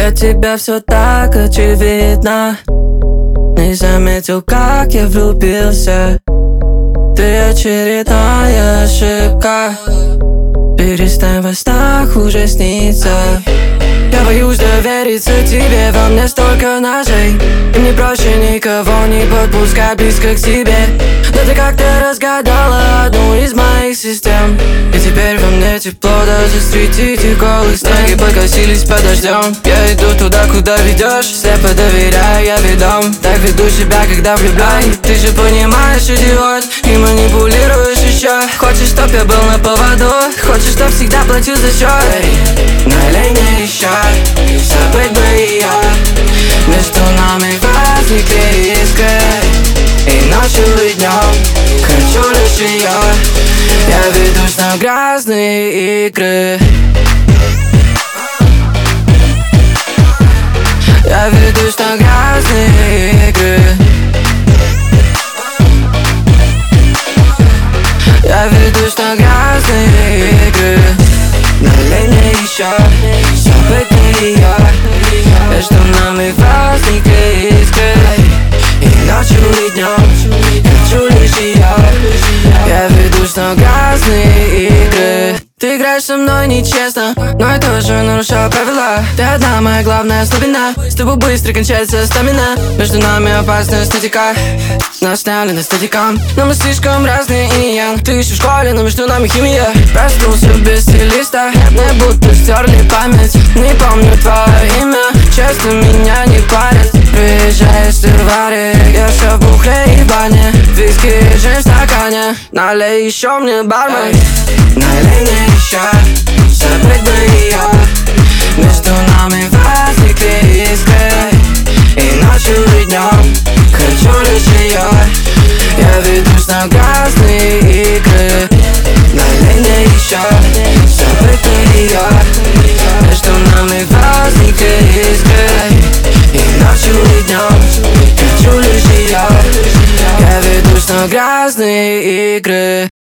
Для тебя все так очевидно. Не заметил, как я влюбился. Ты очередная ошибка. Перестань во снах уже снится. Я боюсь довериться тебе, во мне столько ножей. И мне проще никого не подпускать близко к себе. Но ты как-то разгадала одну из моих систем. И теперь во мне тепло даже среди этих голых стен. Ноги покосились под дождем. Я иду туда, куда ведешь. Слепо доверяю, я ведом. Так веду себя, когда влюблен. Ты же понимаешь, идиот, и манипулируешь еще. Хочешь, чтоб я был на поводу? Хочешь, чтоб всегда плачу за счет? Налей мне еще, забыть бы ее. Между нами возникли искры. И ночью, и днем хочу лишь ее. Я ведусь на грязные игры. Я ведусь на грязные игры. Я ведусь на грязные игры. Налей мне еще, забыть бы ее. Между нами возникли искры. И ночью, и днем хочу лишь ее. Я ведусь на грязные игры. Ты играешь со мной нечестно, но я тоже нарушаю правила. Ты одна моя главная слабина. С тобой быстро кончается стамина. Между нами опасная статика. Нас сняли на статикам, но мы слишком разные и ян. Ты еще в школе, но между нами химия. Проснулся без стилиста, мне будто стерли память. Не помню твое имя, честно меня не парит. Приезжаешь ты в Варик, я все в бухле и бане. Виски и джин в стакане, налей еще мне, бармен. Налей мне еще, забыть бы ее. Между нами возникли искры. И ночью, и днем хочу лишь ее. Я ведусь на грязные игры. Налей мне еще, забыть бы ее. Между нами возникли искры. И ночью, и днем хочу лишь ее. Я ведусь на грязные игры.